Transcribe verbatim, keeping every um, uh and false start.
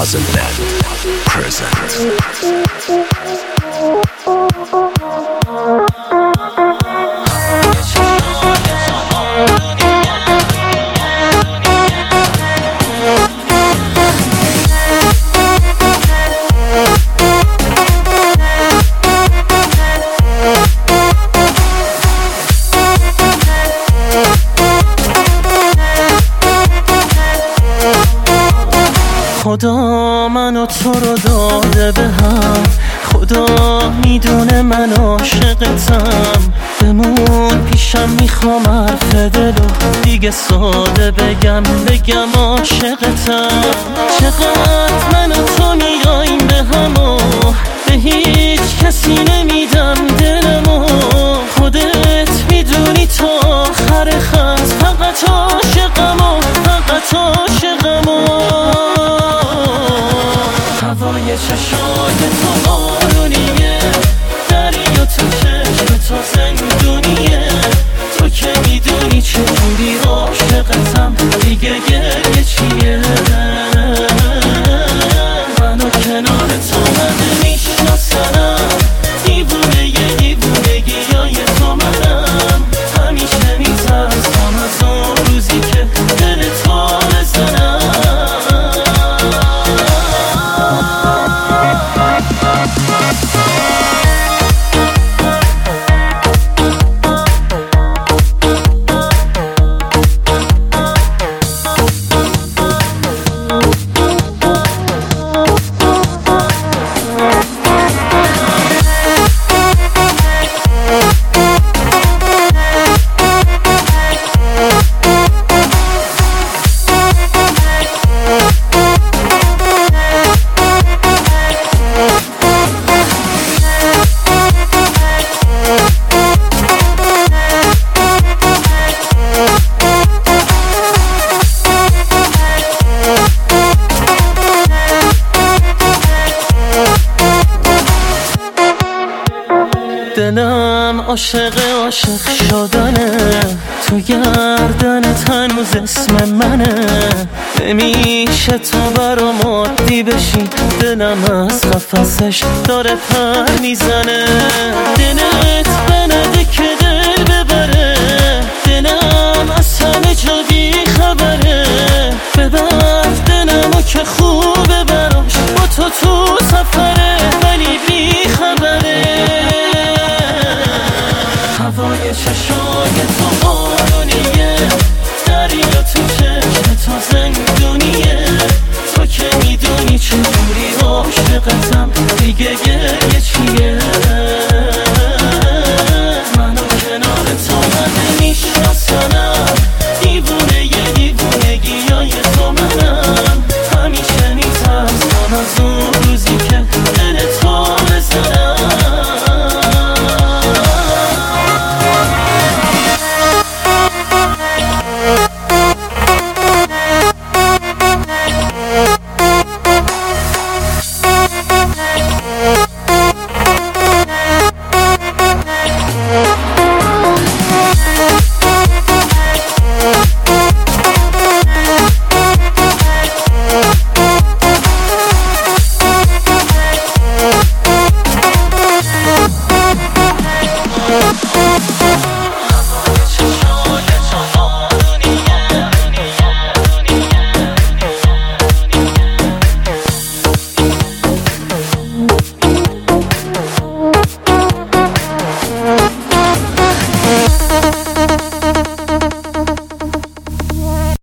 Puzzleland presents خدا منو تو رو داده به هم، خدا میدونه من عاشقتم. بمون پیشم میخوام حرف دلو دیگه ساده بگم بگم عاشقتم. چقدر من و تو میاییم به همو، به هیچ کسی نمیدم دلمو. خودت میدونی تا آخر خط فقط عاشقمو، فقط عاشقمو. هوای چشای تو بارونیه، دریا تو چشم تو زندونیه. تو که میدونی چجوری عاشقتم، دیگه گریه چیه؟ منو کنار تو من میشناسنم، دیوونه یه دیوونگی های تو منم. همیشه میترسم از اون روزی که دل تو بزنم. دلم عاشق عاشق شدنه، تو گردنت هنوز اسم منه. نمیشه تو برام عادی بشی، دلم از قفسش داره پر میزنه. دلت بنده که دل ببره، دلم از همه جا بی خبره. ببر